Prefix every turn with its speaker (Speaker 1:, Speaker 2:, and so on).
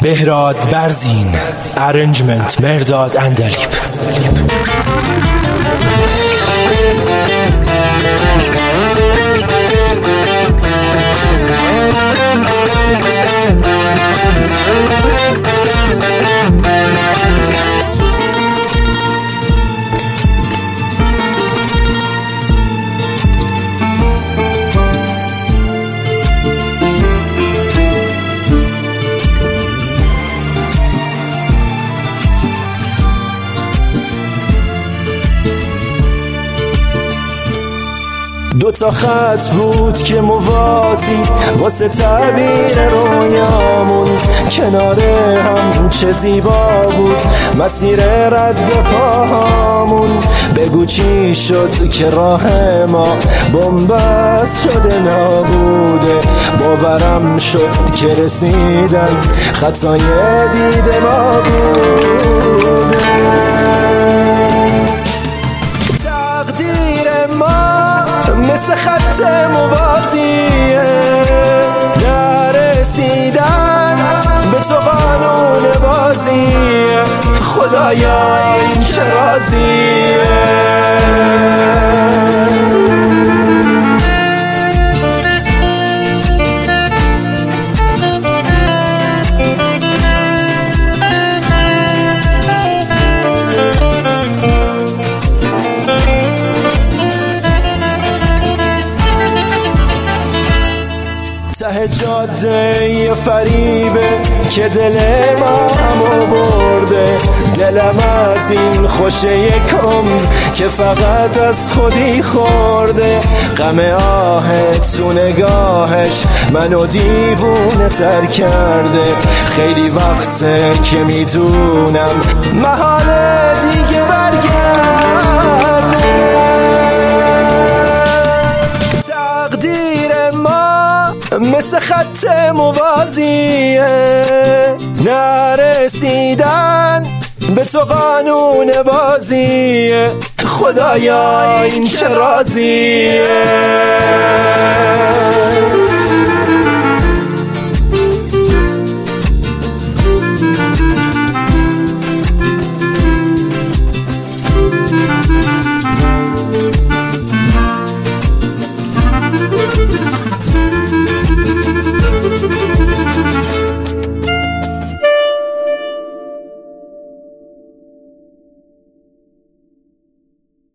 Speaker 1: بهراد برزین، ارنجمنت مرداد اندلیب. دو تا خط بود که موازی واسه تعبیر رویامون، کنار هم چه زیبا بود مسیر رد پاهامون. بگو چی شد که راه ما بنبست شده نابوده، باورم شد که رسیدن خطای دید ما بوده. تقدیر ما مثل خط موازیه، نرسیدن به تو قانون بازیه. خدایا این چه رازیه. ته جاده یه فریبه که دل ما همو برده، دلم از این خوشه یکم که فقط از خودی خورده. غم آه تو نگاهش منو دیوونه تر کرده، خیلی وقته که میدونم محاله دیگه برگرده. تقدیر ما مثل خط موازیه، نرسیدن به تو قانون بازیه. خدایا این چه رازیه.